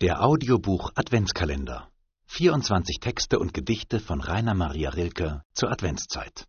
Der Audiobuch-Adventskalender. 24 Texte und Gedichte von Rainer Maria Rilke zur Adventszeit.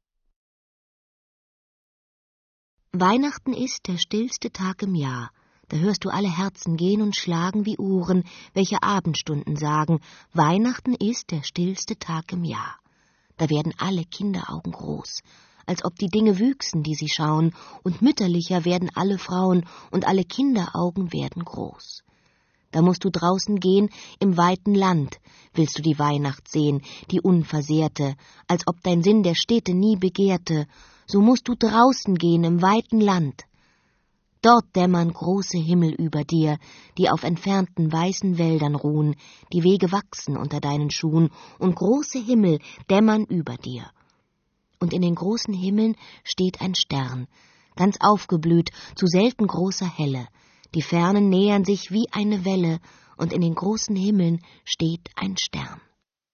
Weihnachten ist der stillste Tag im Jahr. Da hörst du alle Herzen gehen und schlagen wie Uhren, welche Abendstunden sagen, Weihnachten ist der stillste Tag im Jahr. Da werden alle Kinderaugen groß, als ob die Dinge wüchsen, die sie schauen, und mütterlicher werden alle Frauen, und alle Kinderaugen werden groß. Da musst du draußen gehen im weiten Land, willst du die Weihnacht sehen, die unversehrte, als ob dein Sinn der Städte nie begehrte, so musst du draußen gehen im weiten Land. Dort dämmern große Himmel über dir, die auf entfernten weißen Wäldern ruhen, die Wege wachsen unter deinen Schuhen, und große Himmel dämmern über dir. Und in den großen Himmeln steht ein Stern, ganz aufgeblüht, zu selten großer Helle. Die Fernen nähern sich wie eine Welle, und in den großen Himmeln steht ein Stern.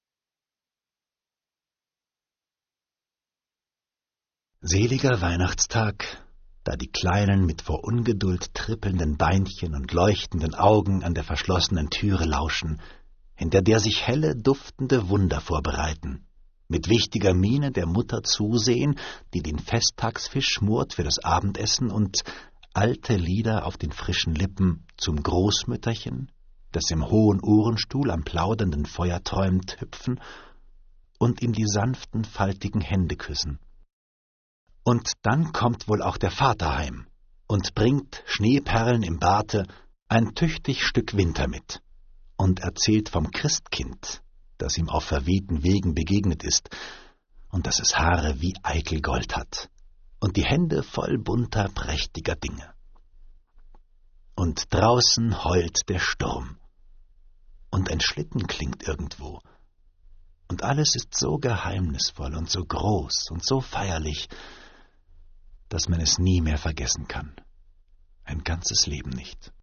Seliger Weihnachtstag, da die Kleinen mit vor Ungeduld trippelnden Beinchen und leuchtenden Augen an der verschlossenen Türe lauschen, hinter der sich helle, duftende Wunder vorbereiten, mit wichtiger Miene der Mutter zusehen, die den Festtagsfisch schmort für das Abendessen, und alte Lieder auf den frischen Lippen zum Großmütterchen, das im hohen Uhrenstuhl am plaudernden Feuer träumt, hüpfen und ihm die sanften, faltigen Hände küssen. Und dann kommt wohl auch der Vater heim und bringt, Schneeperlen im Barte, ein tüchtig Stück Winter mit und erzählt vom Christkind, das ihm auf verwehten Wegen begegnet ist und das es Haare wie Eikelgold hat und die Hände voll bunter, prächtiger Dinge. Und draußen heult der Sturm und ein Schlitten klingt irgendwo und alles ist so geheimnisvoll und so groß und so feierlich, dass man es nie mehr vergessen kann, ein ganzes Leben nicht.